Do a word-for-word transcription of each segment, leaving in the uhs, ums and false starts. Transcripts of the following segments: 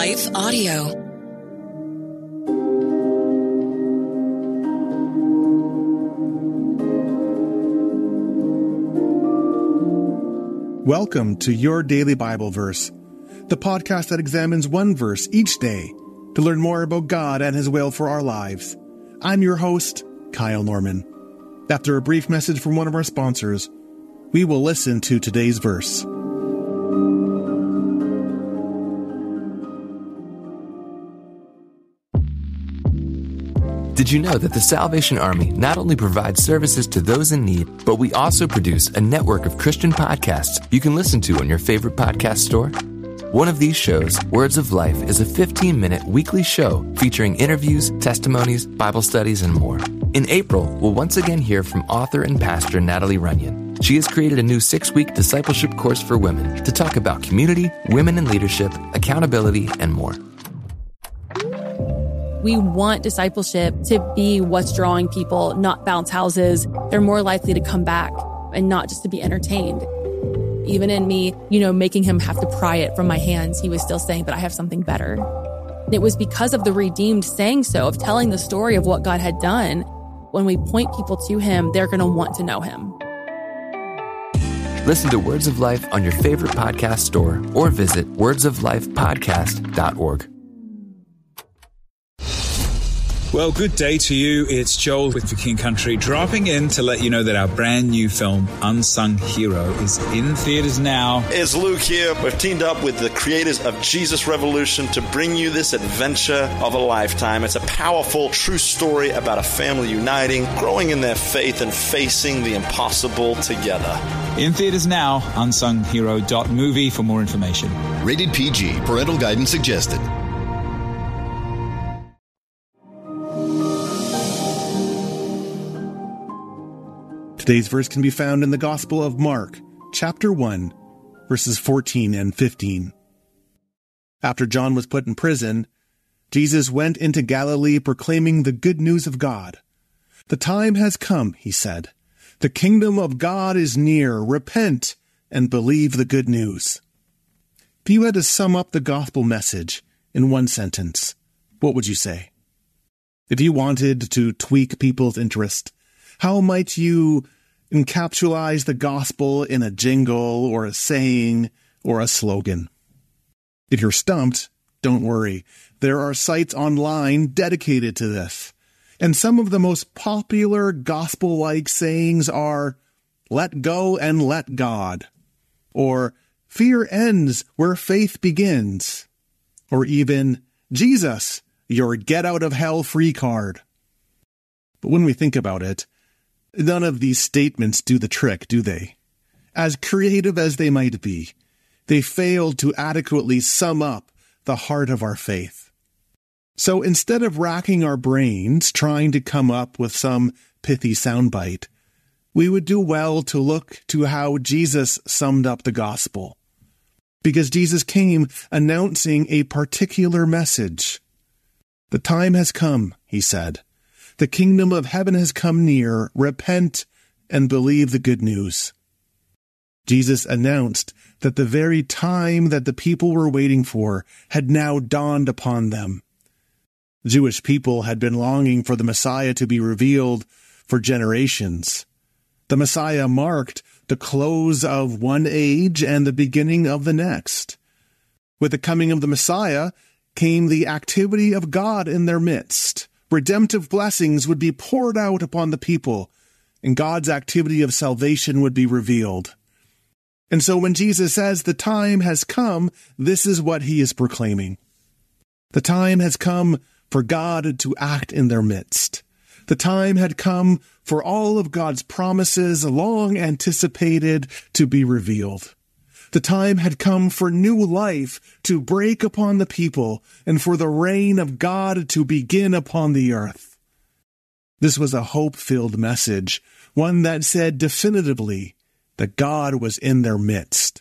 Life Audio. Welcome to Your Daily Bible Verse, the podcast that examines one verse each day to learn more about God and His will for our lives. I'm your host, Kyle Norman. After a brief message from one of our sponsors, we will listen to today's verse. Did you know that the Salvation Army not only provides services to those in need, but we also produce a network of Christian podcasts you can listen to on your favorite podcast store? One of these shows, Words of Life, is a fifteen-minute weekly show featuring interviews, testimonies, Bible studies, and more. In April, we'll once again hear from author and pastor Natalie Runyon. She has created a new six-week discipleship course for women to talk about community, women in leadership, accountability, and more. We want discipleship to be what's drawing people, not bounce houses. They're more likely to come back and not just to be entertained. Even in me, you know, making him have to pry it from my hands, he was still saying, but I have something better. It was because of the redeemed saying so, of telling the story of what God had done. When we point people to him, they're going to want to know him. Listen to Words of Life on your favorite podcast store or visit words of life podcast dot org. Well, good day to you. It's Joel with The King Country, dropping in to let you know that our brand new film, Unsung Hero, is in theaters now. It's Luke here. We've teamed up with the creators of Jesus Revolution to bring you this adventure of a lifetime. It's a powerful, true story about a family uniting, growing in their faith, and facing the impossible together. In theaters now, unsung hero dot movie for more information. Rated P G. Parental guidance suggested. Today's verse can be found in the Gospel of Mark, chapter one, verses fourteen and fifteen. After John was put in prison, Jesus went into Galilee proclaiming the good news of God. The time has come, he said. The kingdom of God is near. Repent and believe the good news. If you had to sum up the gospel message in one sentence, what would you say? If you wanted to tweak people's interest, how might you encapsulize the gospel in a jingle or a saying or a slogan? If you're stumped, don't worry. There are sites online dedicated to this. And some of the most popular gospel-like sayings are, let go and let God, or fear ends where faith begins, or even, Jesus, your get-out-of-hell-free card. But when we think about it, none of these statements do the trick, do they? As creative as they might be, they fail to adequately sum up the heart of our faith. So instead of racking our brains trying to come up with some pithy soundbite, we would do well to look to how Jesus summed up the gospel. Because Jesus came announcing a particular message. The time has come, he said. The kingdom of heaven has come near. Repent and believe the good news. Jesus announced that the very time that the people were waiting for had now dawned upon them. Jewish people had been longing for the Messiah to be revealed for generations. The Messiah marked the close of one age and the beginning of the next. With the coming of the Messiah came the activity of God in their midst. Redemptive blessings would be poured out upon the people, and God's activity of salvation would be revealed. And so when Jesus says the time has come, this is what he is proclaiming. The time has come for God to act in their midst. The time had come for all of God's promises, long anticipated, to be revealed. The time had come for new life to break upon the people and for the reign of God to begin upon the earth. This was a hope-filled message, one that said definitively that God was in their midst.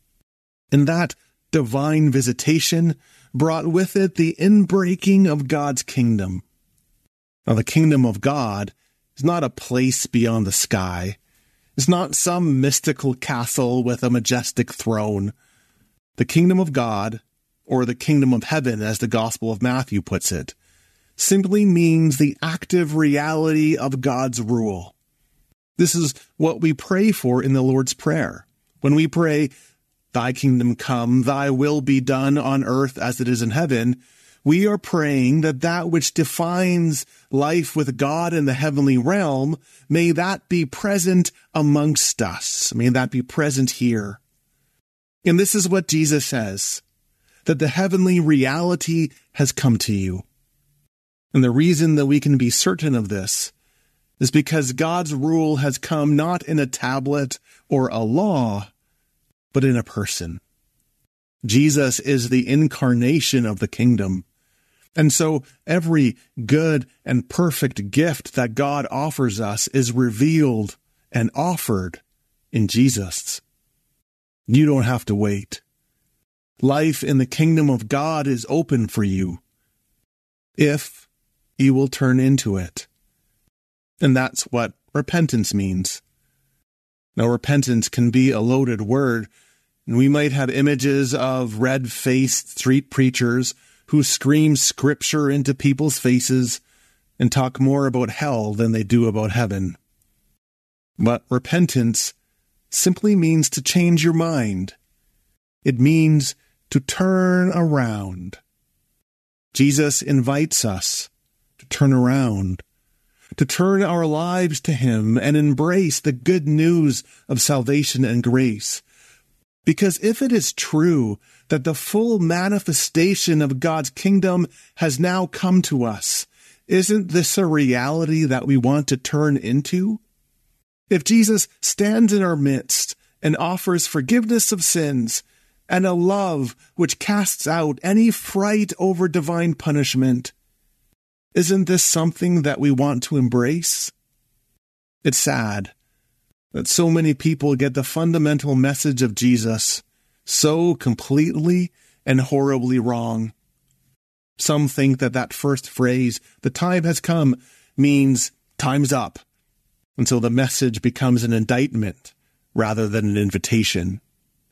And that divine visitation brought with it the inbreaking of God's kingdom. Now, the kingdom of God is not a place beyond the sky. It's not some mystical castle with a majestic throne. The kingdom of God, or the kingdom of heaven, as the Gospel of Matthew puts it, simply means the active reality of God's rule. This is what we pray for in the Lord's Prayer. When we pray, "Thy kingdom come, thy will be done on earth as it is in heaven," we are praying that that which defines life with God in the heavenly realm, may that be present amongst us. May that be present here. And this is what Jesus says, that the heavenly reality has come to you. And the reason that we can be certain of this is because God's rule has come not in a tablet or a law, but in a person. Jesus is the incarnation of the kingdom. And so every good and perfect gift that God offers us is revealed and offered in Jesus. You don't have to wait. Life in the kingdom of God is open for you, if you will turn into it. And that's what repentance means. Now, repentance can be a loaded word, and we might have images of red-faced street preachers who scream scripture into people's faces and talk more about hell than they do about heaven. But repentance simply means to change your mind. It means to turn around. Jesus invites us to turn around, to turn our lives to Him and embrace the good news of salvation and grace. Because if it is true that the full manifestation of God's kingdom has now come to us, isn't this a reality that we want to turn into? If Jesus stands in our midst and offers forgiveness of sins and a love which casts out any fright over divine punishment, isn't this something that we want to embrace? It's sad that so many people get the fundamental message of Jesus so completely and horribly wrong. Some think that that first phrase, "the time has come," means time's up, until the message becomes an indictment rather than an invitation.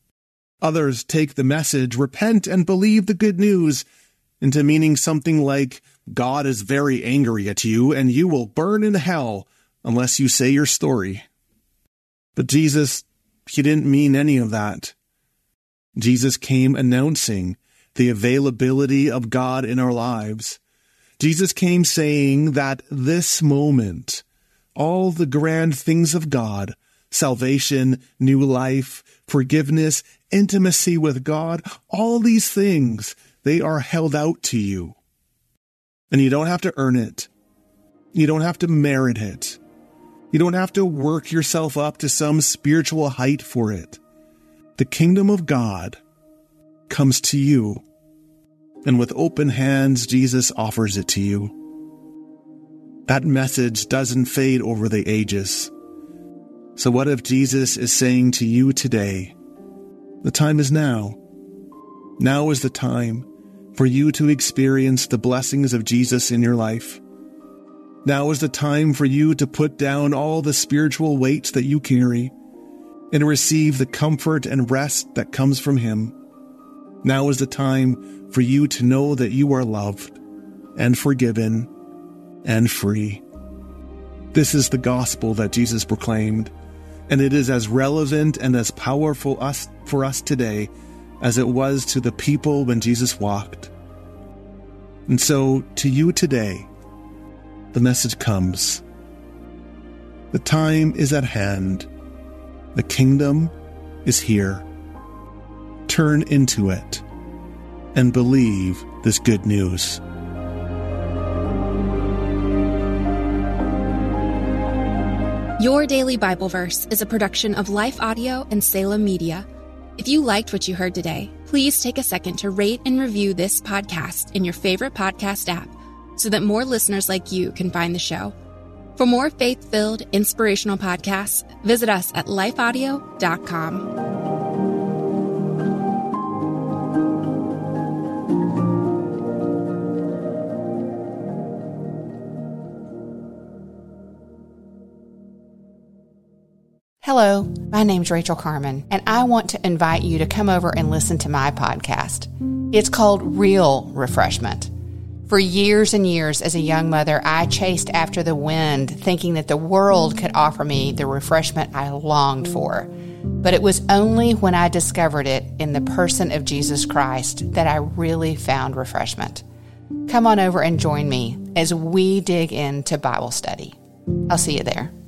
Others take the message, "repent and believe the good news," into meaning something like, God is very angry at you and you will burn in hell unless you say your story. But Jesus, He didn't mean any of that. Jesus came announcing the availability of God in our lives. Jesus came saying that this moment, all the grand things of God, salvation, new life, forgiveness, intimacy with God, all these things, they are held out to you. And you don't have to earn it. You don't have to merit it. You don't have to work yourself up to some spiritual height for it. The kingdom of God comes to you, and with open hands, Jesus offers it to you. That message doesn't fade over the ages. So what if Jesus is saying to you today, the time is now. Now is the time for you to experience the blessings of Jesus in your life. Now is the time for you to put down all the spiritual weights that you carry and receive the comfort and rest that comes from Him. Now is the time for you to know that you are loved and forgiven and free. This is the gospel that Jesus proclaimed, and it is as relevant and as powerful us, for us today as it was to the people when Jesus walked. And so, to you today, the message comes. The time is at hand. The kingdom is here. Turn into it and believe this good news. Your Daily Bible Verse is a production of Life Audio and Salem Media. If you liked what you heard today, please take a second to rate and review this podcast in your favorite podcast app so that more listeners like you can find the show. For more faith-filled, inspirational podcasts, visit us at life audio dot com. Hello, My name's Rachel Carmen, and I want to invite you to come over and listen to my podcast. It's called Real Refreshment. For years and years as a young mother, I chased after the wind, thinking that the world could offer me the refreshment I longed for. But it was only when I discovered it in the person of Jesus Christ that I really found refreshment. Come on over and join me as we dig into Bible study. I'll see you there.